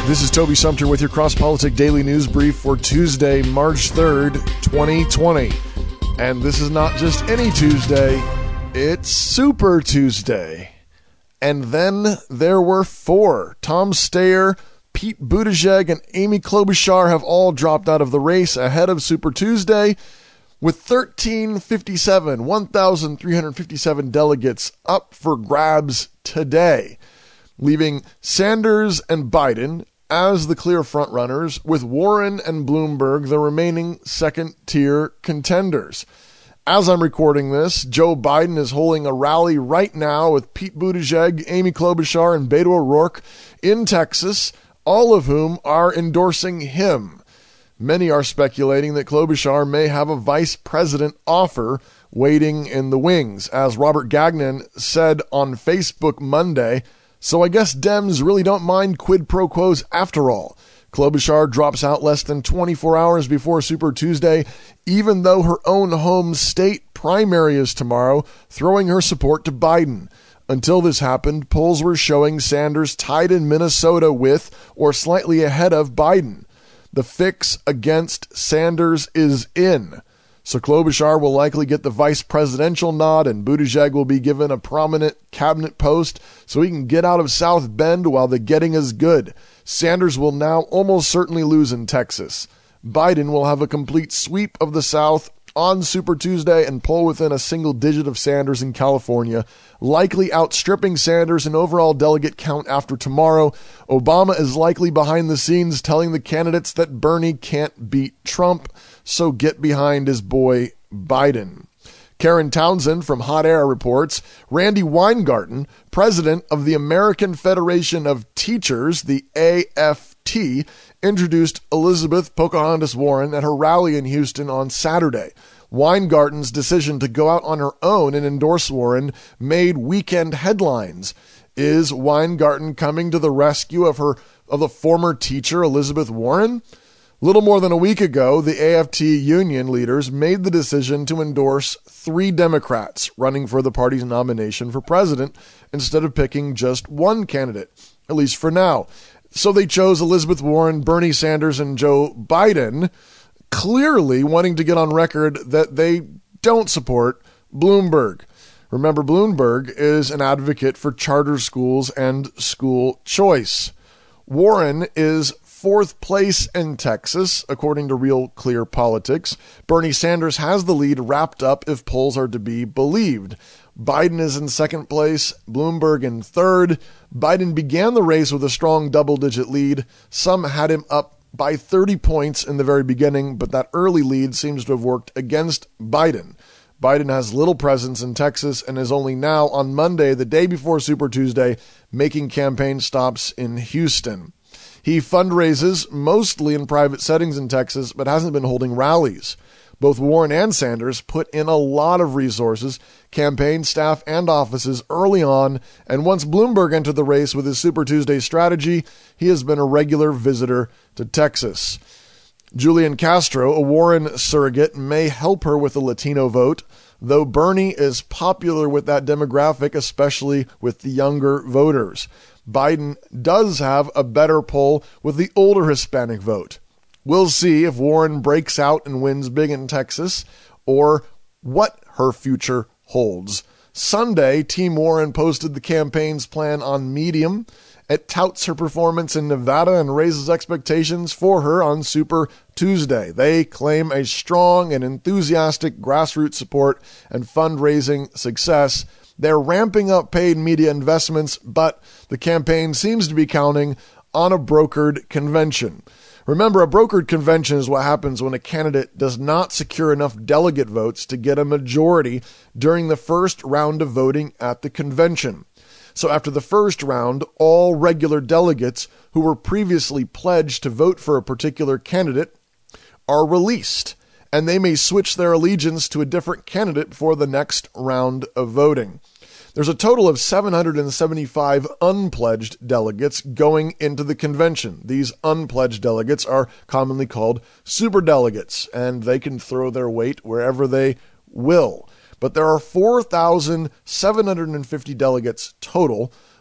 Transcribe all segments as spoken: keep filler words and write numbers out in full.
This is Toby Sumter with your Cross Politic Daily News Brief for Tuesday, March third, twenty twenty. And this is not just any Tuesday, it's Super Tuesday. And then there were four. Tom Steyer, Pete Buttigieg, and Amy Klobuchar have all dropped out of the race ahead of Super Tuesday, with thirteen fifty-seven, one thousand three hundred fifty-seven delegates up for grabs today, leaving Sanders and Biden as the clear frontrunners, with Warren and Bloomberg the remaining second-tier contenders. As I'm recording this, Joe Biden is holding a rally right now with Pete Buttigieg, Amy Klobuchar, and Beto O'Rourke in Texas, all of whom are endorsing him. Many are speculating that Klobuchar may have a vice president offer waiting in the wings. As Robert Gagnon said on Facebook Monday, so I guess Dems really don't mind quid pro quos after all. Klobuchar drops out less than twenty-four hours before Super Tuesday, even though her own home state primary is tomorrow, throwing her support to Biden. Until this happened, polls were showing Sanders tied in Minnesota with or slightly ahead of Biden. The fix against Sanders is in. So Klobuchar will likely get the vice presidential nod, and Buttigieg will be given a prominent cabinet post so he can get out of South Bend while the getting is good. Sanders will now almost certainly lose in Texas. Biden will have a complete sweep of the South on Super Tuesday and poll within a single digit of Sanders in California, likely outstripping Sanders in overall delegate count after tomorrow. Obama is likely behind the scenes telling the candidates that Bernie can't beat Trump, so get behind his boy Biden. Karen Townsend from Hot Air reports, Randy Weingarten, president of the American Federation of Teachers, the A F T, introduced Elizabeth Pocahontas Warren at her rally in Houston on Saturday. Weingarten's decision to go out on her own and endorse Warren made weekend headlines. Is Weingarten coming to the rescue of her of the former teacher Elizabeth Warren? Little more than a week ago, the A F T union leaders made the decision to endorse three Democrats running for the party's nomination for president instead of picking just one candidate, at least for now. So they chose Elizabeth Warren, Bernie Sanders, and Joe Biden, clearly wanting to get on record that they don't support Bloomberg. Remember, Bloomberg is an advocate for charter schools and school choice. Warren is fourth place in Texas, according to Real Clear Politics. Bernie Sanders has the lead wrapped up if polls are to be believed. Biden is in second place, Bloomberg in third. Biden began the race with a strong double-digit lead. Some had him up by thirty points in the very beginning, but that early lead seems to have worked against Biden. Biden has little presence in Texas and is only now, on Monday, the day before Super Tuesday, making campaign stops in Houston. He fundraises mostly in private settings in Texas, but hasn't been holding rallies. Both Warren and Sanders put in a lot of resources, campaign staff and offices early on, and once Bloomberg entered the race with his Super Tuesday strategy, he has been a regular visitor to Texas. Julian Castro, a Warren surrogate, may help her with the Latino vote, though Bernie is popular with that demographic, especially with the younger voters. Biden does have a better poll with the older Hispanic vote. We'll see if Warren breaks out and wins big in Texas, or what her future holds. Sunday, Team Warren posted the campaign's plan on Medium. It touts her performance in Nevada and raises expectations for her on Super Tuesday. They claim a strong and enthusiastic grassroots support and fundraising success. They're ramping up paid media investments, but the campaign seems to be counting on a brokered convention. Remember, a brokered convention is what happens when a candidate does not secure enough delegate votes to get a majority during the first round of voting at the convention. So after the first round, all regular delegates who were previously pledged to vote for a particular candidate are released, and they may switch their allegiance to a different candidate for the next round of voting. There's a total of seven hundred seventy-five unpledged delegates going into the convention. These unpledged delegates are commonly called superdelegates, and they can throw their weight wherever they will. But there are four thousand seven hundred fifty delegates total,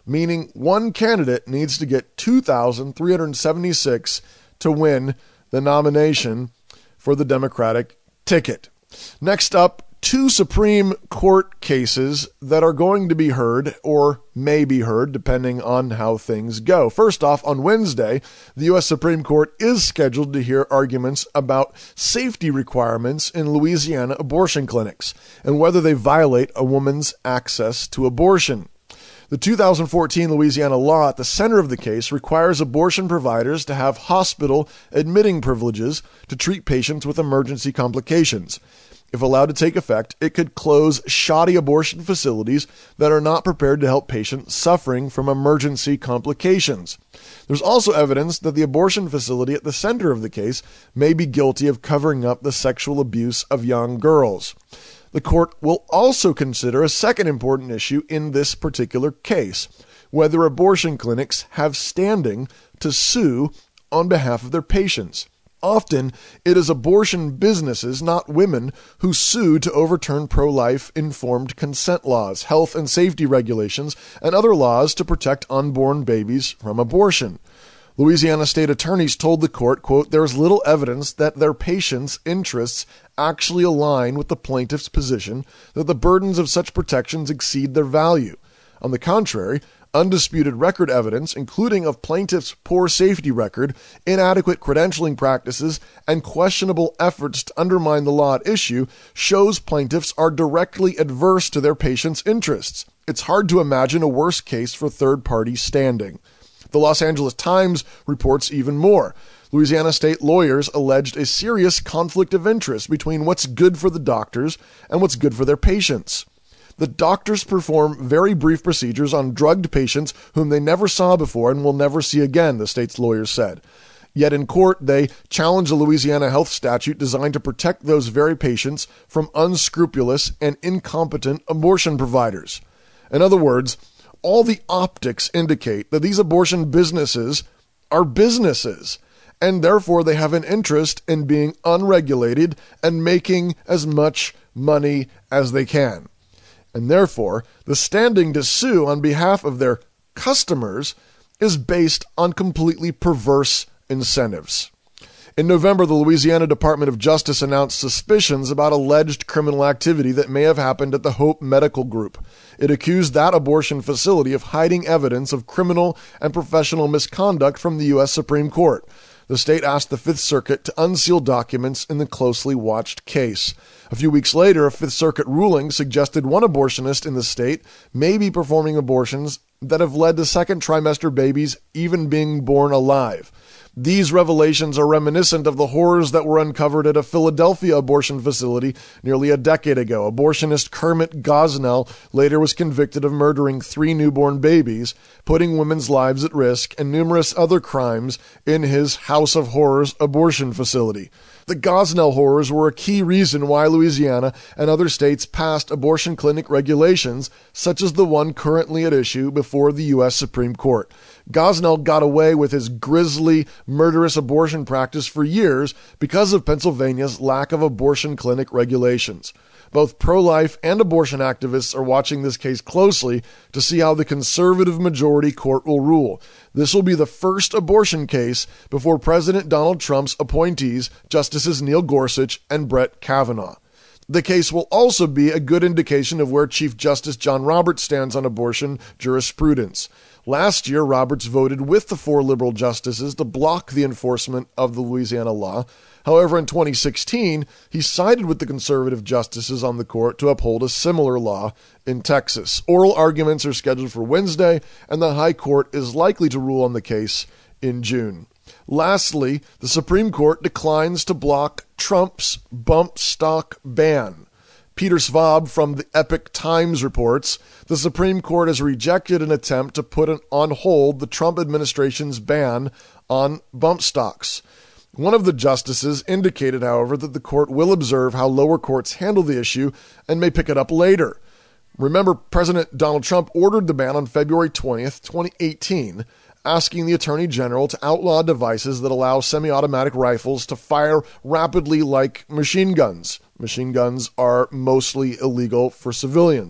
meaning one candidate needs to get two thousand three hundred seventy-six to win the nomination for the Democratic ticket. Next up, two Supreme Court cases that are going to be heard or may be heard depending on how things go. First off, on Wednesday, the U S Supreme Court is scheduled to hear arguments about safety requirements in Louisiana abortion clinics and whether they violate a woman's access to abortion. The two thousand fourteen Louisiana law at the center of the case requires abortion providers to have hospital admitting privileges to treat patients with emergency complications. If allowed to take effect, it could close shoddy abortion facilities that are not prepared to help patients suffering from emergency complications. There's also evidence that the abortion facility at the center of the case may be guilty of covering up the sexual abuse of young girls. The court will also consider a second important issue in this particular case, whether abortion clinics have standing to sue on behalf of their patients. Often, it is abortion businesses, not women, who sue to overturn pro-life informed consent laws, health and safety regulations, and other laws to protect unborn babies from abortion. Louisiana state attorneys told the court, quote, "There is little evidence that their patients' interests actually align with the plaintiff's position that the burdens of such protections exceed their value. On the contrary, undisputed record evidence, including of plaintiff's poor safety record, inadequate credentialing practices, and questionable efforts to undermine the law at issue, shows plaintiffs are directly adverse to their patients' interests. It's hard to imagine a worse case for third-party standing." The Los Angeles Times reports even more. Louisiana state lawyers alleged a serious conflict of interest between what's good for the doctors and what's good for their patients. The doctors perform very brief procedures on drugged patients whom they never saw before and will never see again, the state's lawyers said. Yet in court, they challenged a Louisiana health statute designed to protect those very patients from unscrupulous and incompetent abortion providers. In other words, all the optics indicate that these abortion businesses are businesses, and therefore they have an interest in being unregulated and making as much money as they can. And therefore, the standing to sue on behalf of their customers is based on completely perverse incentives. In November, the Louisiana Department of Justice announced suspicions about alleged criminal activity that may have happened at the Hope Medical Group. It accused that abortion facility of hiding evidence of criminal and professional misconduct from the U S Supreme Court. The state asked the Fifth Circuit to unseal documents in the closely watched case. A few weeks later, a Fifth Circuit ruling suggested one abortionist in the state may be performing abortions that have led to second trimester babies even being born alive. These revelations are reminiscent of the horrors that were uncovered at a Philadelphia abortion facility nearly a decade ago. Abortionist Kermit Gosnell later was convicted of murdering three newborn babies, putting women's lives at risk, and numerous other crimes in his House of Horrors abortion facility. The Gosnell horrors were a key reason why Louisiana and other states passed abortion clinic regulations, such as the one currently at issue before the U S Supreme Court. Gosnell got away with his grisly, murderous abortion practice for years because of Pennsylvania's lack of abortion clinic regulations. Both pro-life and abortion activists are watching this case closely to see how the conservative majority court will rule. This will be the first abortion case before President Donald Trump's appointees, Justices Neil Gorsuch and Brett Kavanaugh. The case will also be a good indication of where Chief Justice John Roberts stands on abortion jurisprudence. Last year, Roberts voted with the four liberal justices to block the enforcement of the Louisiana law. However, in twenty sixteen, he sided with the conservative justices on the court to uphold a similar law in Texas. Oral arguments are scheduled for Wednesday, and the High Court is likely to rule on the case in June. Lastly, the Supreme Court declines to block Trump's bump stock ban. Peter Svab from the Epoch Times reports, the Supreme Court has rejected an attempt to put on hold the Trump administration's ban on bump stocks. One of the justices indicated, however, that the court will observe how lower courts handle the issue and may pick it up later. Remember, President Donald Trump ordered the ban on February twentieth, twenty eighteen, asking the Attorney General to outlaw devices that allow semi-automatic rifles to fire rapidly like machine guns. Machine guns are mostly illegal for civilians.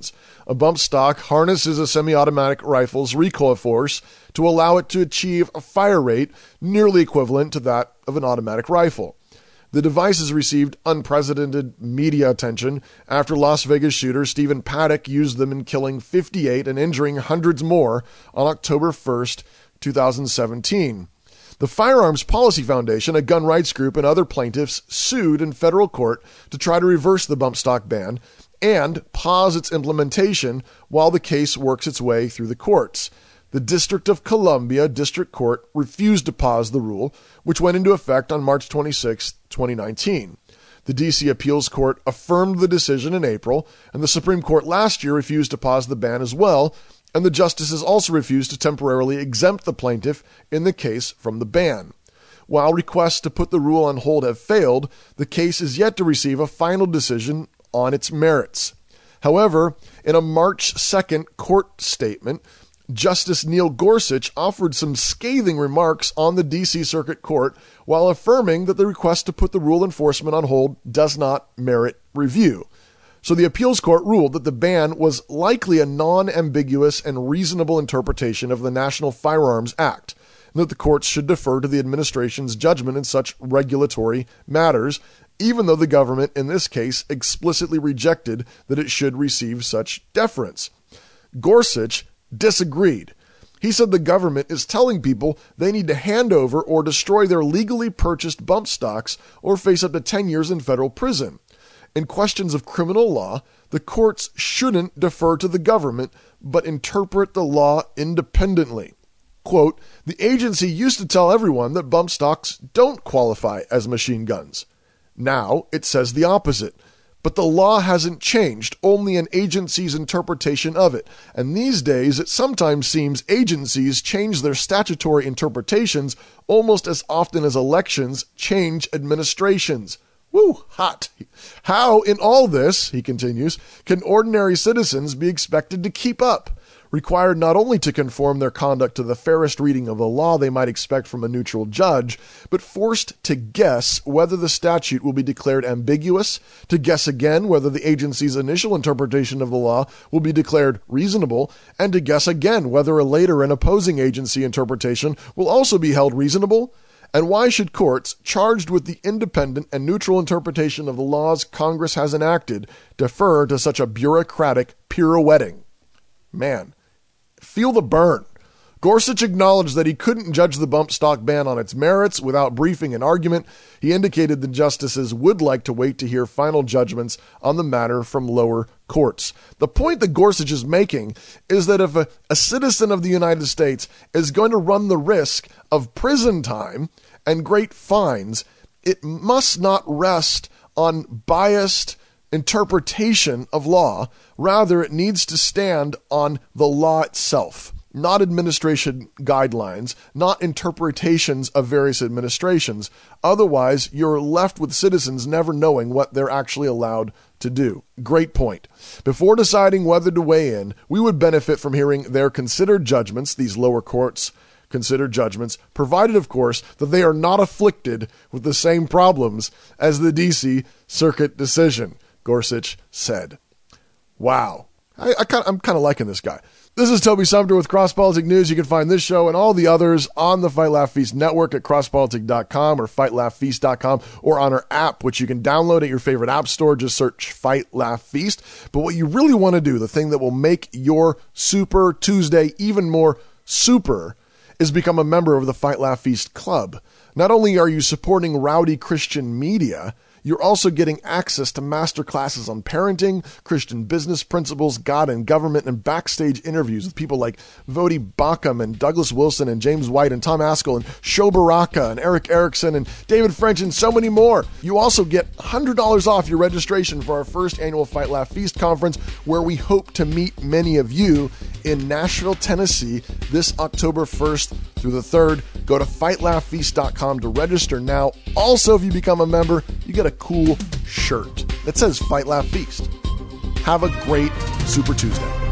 A bump stock harnesses a semi-automatic rifle's recoil force to allow it to achieve a fire rate nearly equivalent to that of an automatic rifle. The device has received unprecedented media attention after Las Vegas shooter Stephen Paddock used them in killing fifty-eight and injuring hundreds more on October first, twenty seventeen. The Firearms Policy Foundation, a gun rights group, and other plaintiffs sued in federal court to try to reverse the bump stock ban and pause its implementation while the case works its way through the courts. The District of Columbia District Court refused to pause the rule, which went into effect on March twenty-sixth, twenty nineteen. The D C Appeals Court affirmed the decision in April, and the Supreme Court last year refused to pause the ban as well, and the justices also refused to temporarily exempt the plaintiff in the case from the ban. While requests to put the rule on hold have failed, the case is yet to receive a final decision on its merits. However, in a March second court statement, Justice Neil Gorsuch offered some scathing remarks on the D C Circuit Court while affirming that the request to put the rule enforcement on hold does not merit review. So the appeals court ruled that the ban was likely a non-ambiguous and reasonable interpretation of the National Firearms Act, and that the courts should defer to the administration's judgment in such regulatory matters, even though the government in this case explicitly rejected that it should receive such deference. Gorsuch disagreed. He said the government is telling people they need to hand over or destroy their legally purchased bump stocks or face up to ten years in federal prison. In questions of criminal law, the courts shouldn't defer to the government, but interpret the law independently. Quote, the agency used to tell everyone that bump stocks don't qualify as machine guns. Now it says the opposite. But the law hasn't changed, only an agency's interpretation of it. And these days, it sometimes seems agencies change their statutory interpretations almost as often as elections change administrations. Woo, hot. How in all this, he continues, can ordinary citizens be expected to keep up? Required not only to conform their conduct to the fairest reading of the law they might expect from a neutral judge, but forced to guess whether the statute will be declared ambiguous, to guess again whether the agency's initial interpretation of the law will be declared reasonable, and to guess again whether a later and opposing agency interpretation will also be held reasonable. And why should courts, charged with the independent and neutral interpretation of the laws Congress has enacted, defer to such a bureaucratic pirouetting? Man, feel the burn. Gorsuch acknowledged that he couldn't judge the bump stock ban on its merits without briefing and argument. He indicated the justices would like to wait to hear final judgments on the matter from lower courts. The point that Gorsuch is making is that if a, a citizen of the United States is going to run the risk of prison time and great fines, it must not rest on biased interpretation of law. Rather, it needs to stand on the law itself, not administration guidelines, not interpretations of various administrations. Otherwise, you're left with citizens never knowing what they're actually allowed to do. Great point. Before deciding whether to weigh in, we would benefit from hearing their considered judgments, these lower courts' considered judgments, provided, of course, that they are not afflicted with the same problems as the D C Circuit decision, Gorsuch said. Wow. I, I kinda, I'm kind of liking this guy. This is Toby Sumter with Cross Politic News. You can find this show and all the others on the Fight Laugh Feast network at cross politic dot com or fight laugh feast dot com or on our app, which you can download at your favorite app store. Just search Fight Laugh Feast. But what you really want to do, the thing that will make your Super Tuesday even more super, is become a member of the Fight Laugh Feast Club. Not only are you supporting rowdy Christian media, you're also getting access to master classes on parenting, Christian business principles, God and government, and backstage interviews with people like Vodi Bakum and Douglas Wilson and James White and Tom Askell and Sho Baraka and Eric Erickson and David French and so many more. You also get one hundred dollars off your registration for our first annual Fight Laugh Feast conference, where we hope to meet many of you in Nashville, Tennessee this October first through the third. Go to fight laugh feast dot com to register now. Also, if you become a member, you get a cool shirt that says Fight Laugh Feast. Have a great Super Tuesday.